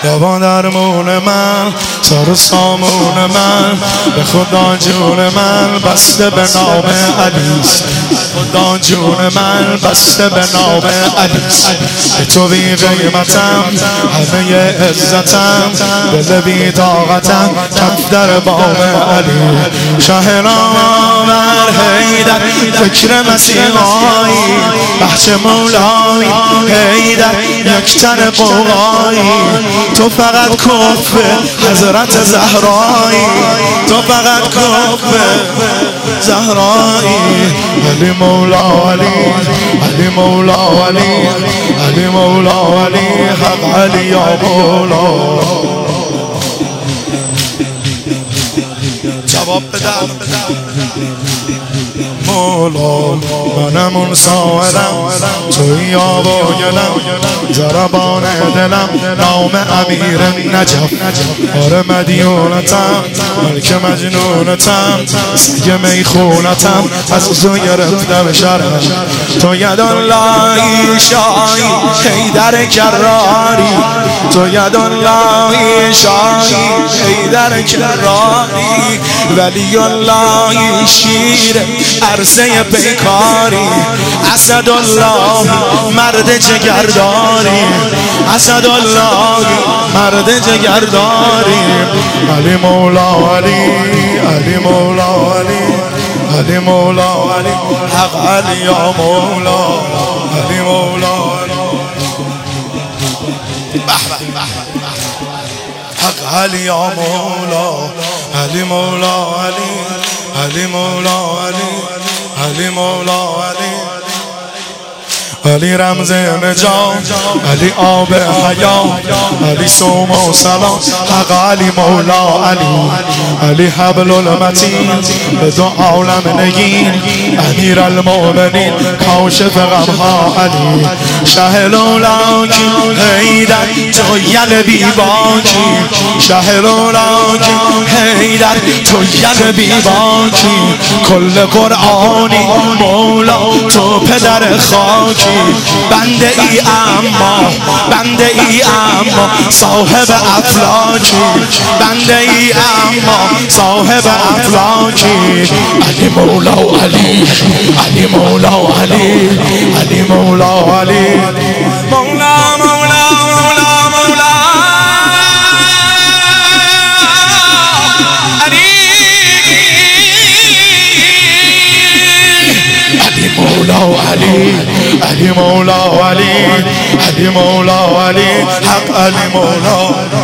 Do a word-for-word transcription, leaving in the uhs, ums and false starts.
بابا درمون من سر سامون من به خدا جون من بسته به نام علی خدا جون من بسته به نام علی به تو بی قیمتم همه عزتم دل بی طاقتم کف در بام علی شهرآور حیدر فکر مسیحایی بخش مولایی حیدر یک تن قوقایی تو فقط کف حضرت زهرایی تو فقط کف زهرایی علی مولا علی علی مولا علی علی مولا علی حق علی یا مولا جواب بدم مولا منم اون ساعدم توی آب و گلم ضربان دلم نام امیر نجف آره مدیونتم ملک مجنونتم سگ میخونتم از تو گرفتم شرم تو یداللهی شاهی حیدر کراری تو یداللهی شاهی حیدر کراری ولی اللهی شیر عرصه پیکاری اسدالله مرد جگرداری اسدالله مرد جگرداری علی مولا علی علی مولا علی علی مولا علی حق علی یا مولا علی مولا حق علی یا مولا علی مولا علی علی مولا علی علی مولا علی علی رمز نجات علی آب حیات علی صوم و سلام حق علی مولا علی علی حبل المتین به دو عالم نگین امیر المؤمنین کاشف غمها علی شه لولاکی حیدر تو یل بیباکی شه لولاکی حیدر تو یل بیباکی کل قرآنی مولا تو پدر خاکی بنده ای اما بنده ای اما صاحب افلاکی بنده ای اما صاحب افلاکی علی مولا علی علی مولا علی علی مولا علی مولا مولا مولا مولا مولا علی علی مولا علی علی مولا علی حق علی مولا